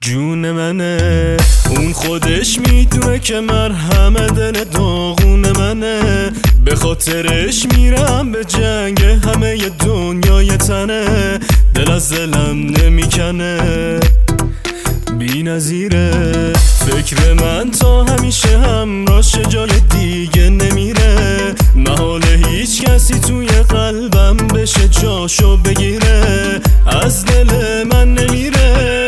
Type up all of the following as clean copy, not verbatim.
جون منه، اون خودش میدونه که مرهم دل داغون منه. به خاطرش میرم به جنگ، همه ی دنیای تنه. دل از دلم نمیکنه، بی نظیره. فکر من تا همیشه همراش، جای دیگه نمیره. محال هیچ کسی توی قلبم بشه جاشو بگیره. از دل من نمیره.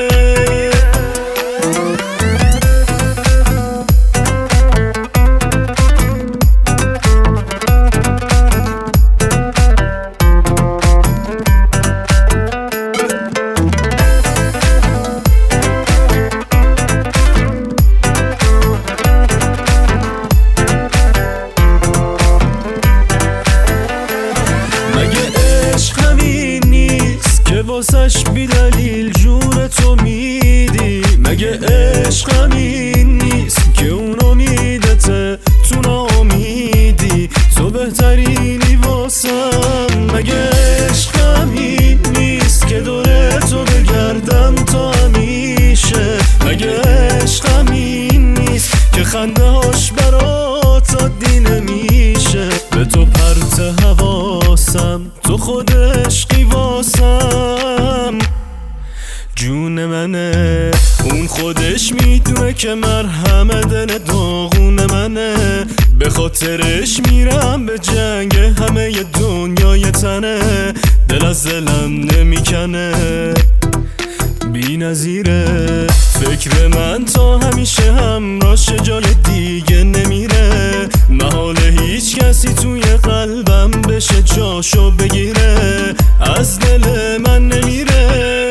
واسش بی دلیل جون تو میدی؟ مگه عشق همین نیست که اون امیدته تو ناامیدی؟ تو بهترینی واسم. مگه عشق همین نیست که دور تو بگردم تا همیشه؟ مگه عشق همین نیست که خنده هاش برات عادی نمیشه؟ به تو پرت حواسم، تو خود عشقی واسم. جون منه، اون خودش میدونه که مرهم دل داغون منه. به خاطرش میرم به جنگ، همه ی دنیای تنه. دل از دلم نمیکنه، بی نظیره. فکر من تا همیشه همراش، جای دیگه نمیره. محال هیچ کسی توی قلبم بشه جاشو بگیره. از دل من نمیره.